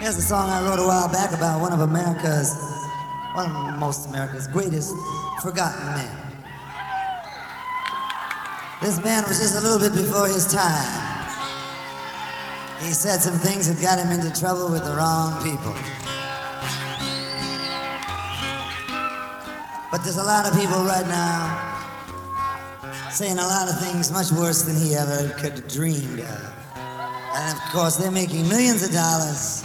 Here's a song I wrote a while back about one of most America's greatest forgotten men. This man was just a little bit before his time. He said some things that got him into trouble with the wrong people. But there's a lot of people right now saying a lot of things much worse than he ever could have dreamed of. And of course, they're making millions of dollars.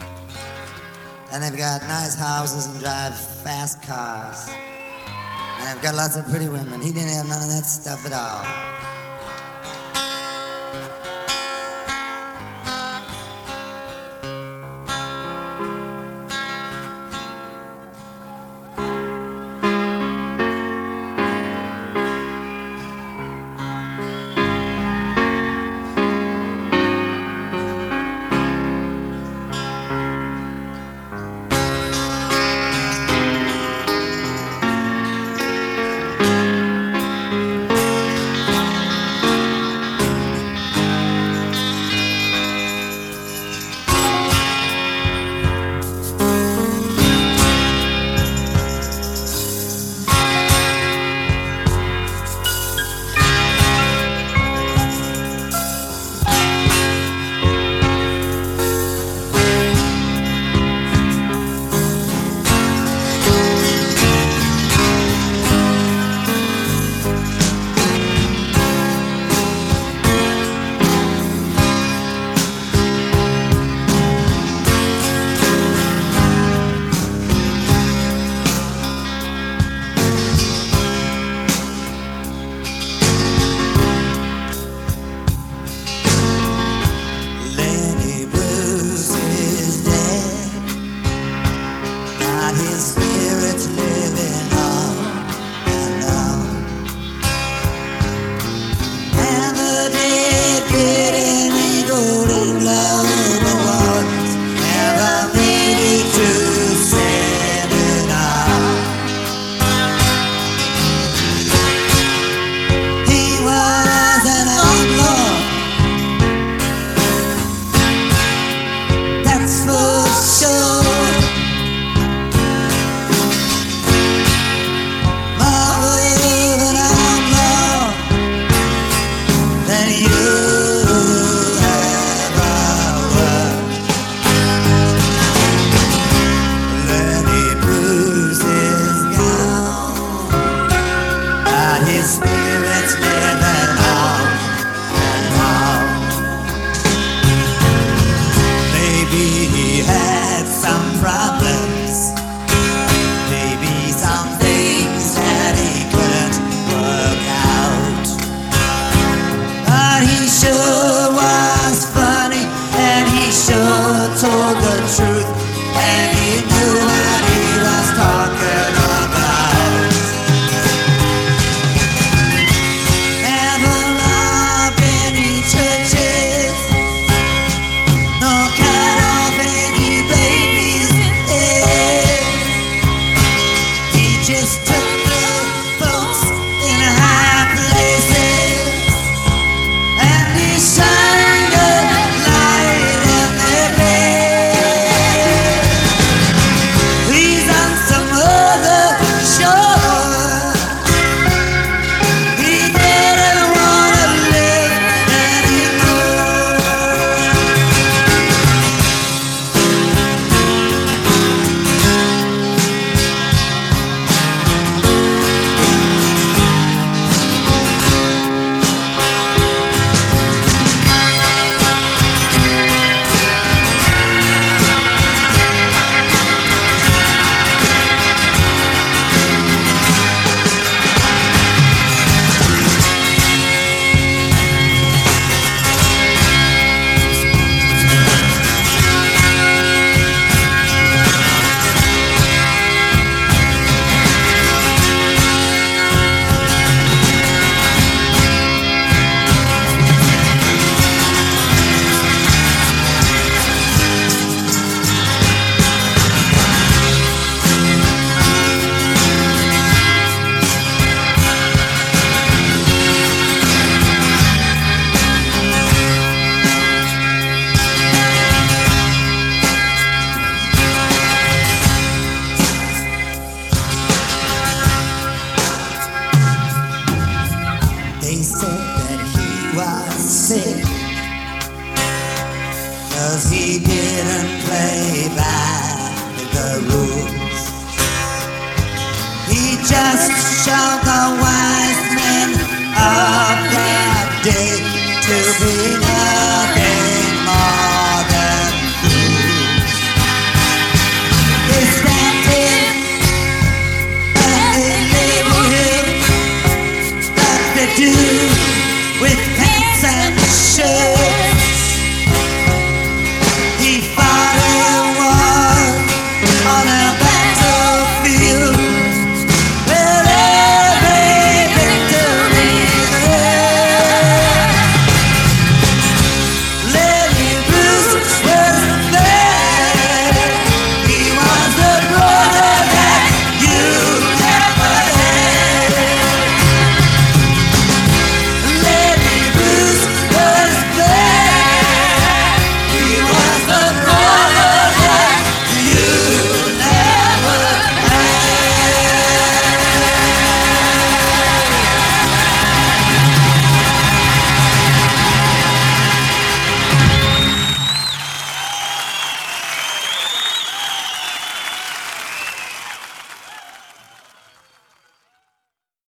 And they've got nice houses and drive fast cars. And they've got lots of pretty women. He didn't have none of that stuff at all. Any 'cause he didn't play by the rules. He just shoved the